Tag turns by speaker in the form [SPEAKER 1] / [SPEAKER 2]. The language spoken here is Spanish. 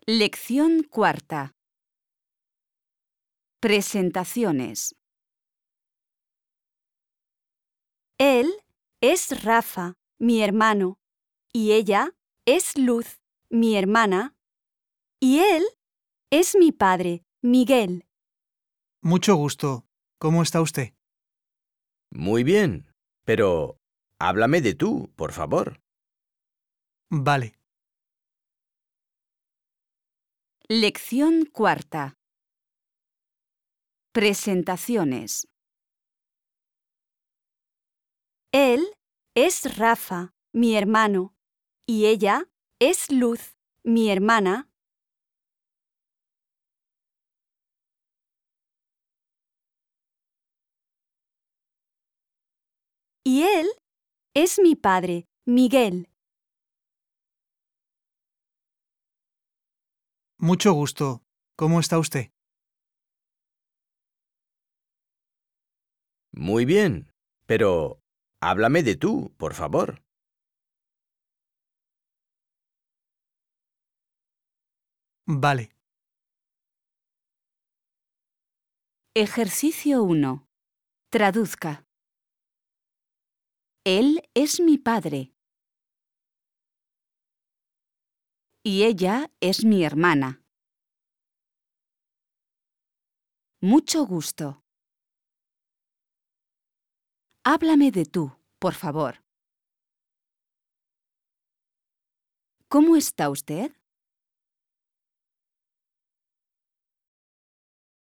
[SPEAKER 1] Lección cuarta. Presentaciones. Él es Rafa, mi hermano, y ella es Luz, mi hermana, y él es mi padre, Miguel.
[SPEAKER 2] Mucho gusto. ¿Cómo está usted?
[SPEAKER 3] Muy bien, pero háblame de tú, por favor.
[SPEAKER 2] Vale.
[SPEAKER 1] Lección cuarta. Presentaciones. Él es Rafa, mi hermano, y ella es Luz, mi hermana, y él es mi padre, Miguel.
[SPEAKER 2] Mucho gusto. ¿Cómo está usted?
[SPEAKER 3] Muy bien, pero háblame de tú, por favor.
[SPEAKER 2] Vale.
[SPEAKER 1] Ejercicio 1. Traduzca. Él es mi padre. Y ella es mi hermana. Mucho gusto. Háblame de tú, por favor. ¿Cómo está usted?